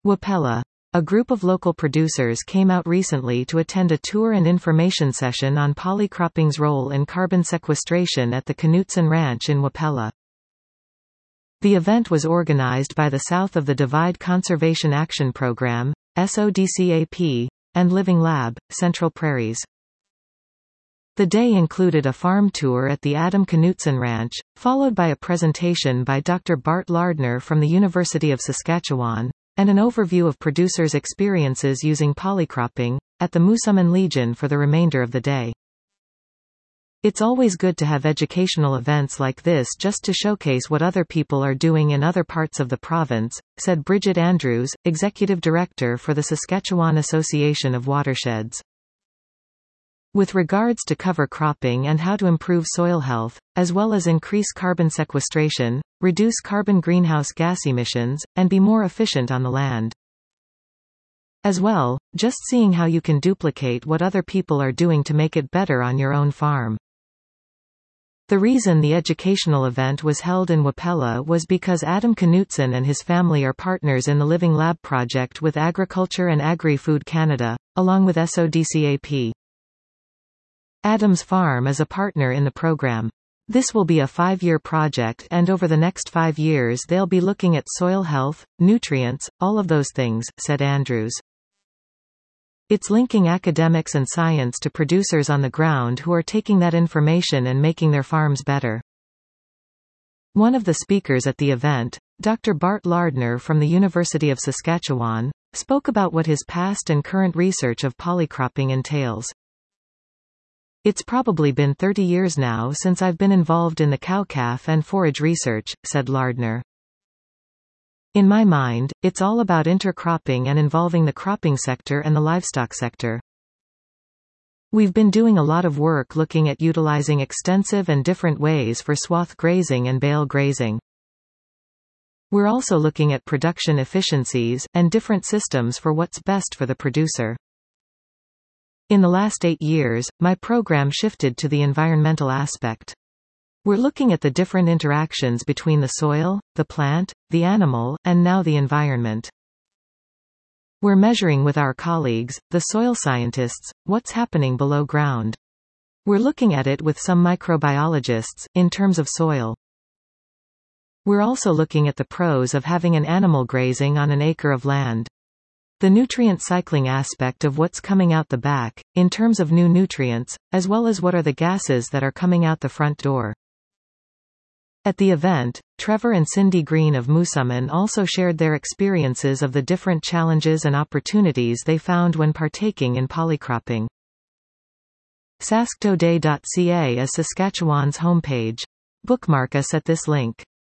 Wapella. A group of local producers came out recently to attend a tour and information session on polycropping's role in carbon sequestration at the Knutson Ranch in Wapella. The event was organized by the South of the Divide Conservation Action Program, SODCAP, and Living Lab, Central Prairies. The day included a farm tour at the Adam Knutson Ranch, followed by a presentation by Dr. Bart Lardner from the University of Saskatchewan, and an overview of producers' experiences using polycropping, at the Moosomin Legion for the remainder of the day. It's always good to have educational events like this just to showcase what other people are doing in other parts of the province, said Bridget Andrews, Executive Director for the Saskatchewan Association of Watersheds. With regards to cover cropping and how to improve soil health, as well as increase carbon sequestration, reduce carbon greenhouse gas emissions, and be more efficient on the land. As well, just seeing how you can duplicate what other people are doing to make it better on your own farm. The reason the educational event was held in Wapella was because Adam Knutson and his family are partners in the Living Lab project with Agriculture and Agri-Food Canada, along with SODCAP. Adam's farm is a partner in the program. This will be a 5-year project, and over the next 5 years they'll be looking at soil health, nutrients, all of those things, said Andrews. It's linking academics and science to producers on the ground who are taking that information and making their farms better. One of the speakers at the event, Dr. Bart Lardner from the University of Saskatchewan, spoke about what his past and current research of polycropping entails. It's probably been 30 years now since I've been involved in the cow-calf and forage research, said Lardner. In my mind, it's all about intercropping and involving the cropping sector and the livestock sector. We've been doing a lot of work looking at utilizing extensive and different ways for swath grazing and bale grazing. We're also looking at production efficiencies, and different systems for what's best for the producer. In the last 8 years, my program shifted to the environmental aspect. We're looking at the different interactions between the soil, the plant, the animal, and now the environment. We're measuring with our colleagues, the soil scientists, what's happening below ground. We're looking at it with some microbiologists, in terms of soil. We're also looking at the pros of having an animal grazing on an acre of land. The nutrient cycling aspect of what's coming out the back, in terms of new nutrients, as well as what are the gases that are coming out the front door. At the event, Trevor and Cindy Green of Moosomin also shared their experiences of the different challenges and opportunities they found when partaking in polycropping. sasktoday.ca is Saskatchewan's homepage. Bookmark us at this link.